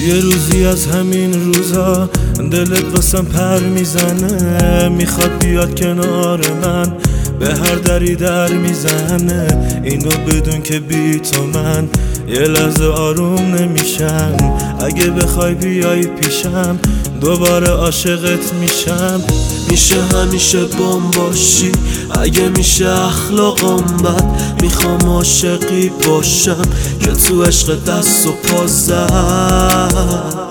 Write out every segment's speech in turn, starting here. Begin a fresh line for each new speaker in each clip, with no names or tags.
یه روزی از همین روزا دلت واسم پر میزنه، میخواد بیاد کنار من، به هر دری در میزنه. اینو بدون که بی تو من یه لحظه آروم نمیشم. اگه بخوای بیای پیشم دوباره عاشقت میشم.
میشه همیشه بام باشی، اگه میشه اخلاقم بد، میخوام عاشقی باشم که تو عشق دست و پا زد.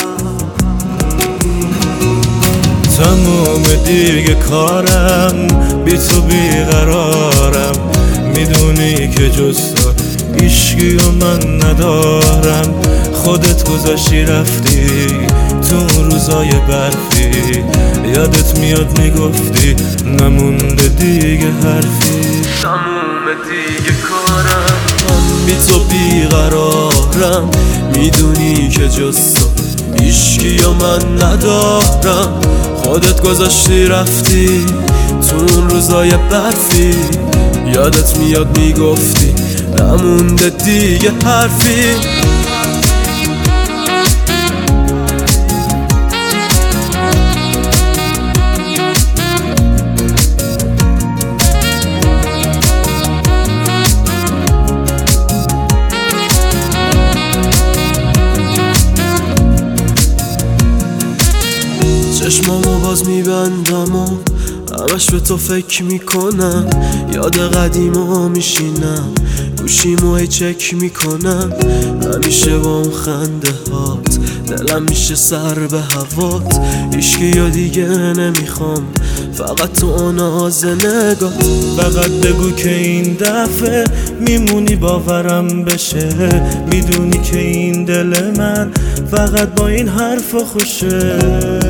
تموم دیگه کارم بی تو بیقرارم، میدونی که جز تو هیچکی و من ندارم. خودت گذاشتی رفتی تو اون روزای برفی، یادت میاد میگفتی نمونده دیگه حرفی.
تموم دیگه کارم من بی تو بیقرارم، میدونی که جز تو هیچکی و من ندارم. خودت گذاشتی رفتی تو اون روزای برفی، یادت میاد میگفتی نمونده دیگه حرفی. چشمامو باز میبندم و همش به تو فکر میکنم، یاد قدیما میشینم گوشیمو هی چک میکنم. همیشه با اون خنده هات دلم میشه سر به هوات، هیچکی یا دیگه نمیخوام فقط تو ناز نگات.
فقط بگو که این دفعه میمونی باورم بشه، میدونی که این دل من فقط با این حرف خوشه.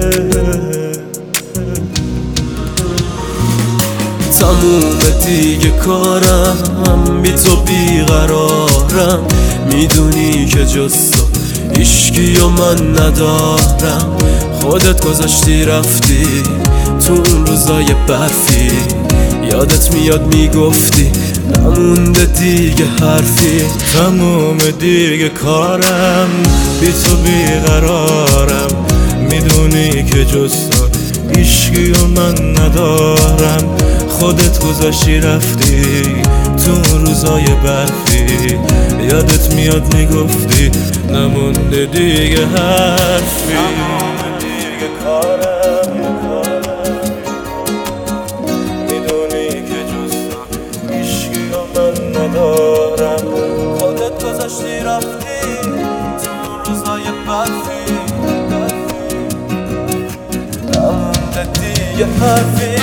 تموم دیگه کارم بی تو بیقرارم، میدونی که جز تو هیچکی و من ندارم. خودت گذاشتی رفتی تو اون روزای برفی، یادت میاد میگفتی نمونده دیگه حرفی.
تموم دیگه کارم بی تو بیقرارم، میدونی که جز تو هیچکی و من ندارم. خودت گذاشتی رفتی تو اون روزای برفی، یادت میاد میگفتی نمونده دیگه حرفی. تموم دیگه کارم میدونی که جز تو هیچکی و من ندارم.
خودت گذاشتی رفتی تو اون روزای برفی، نمونده دیگه حرفی.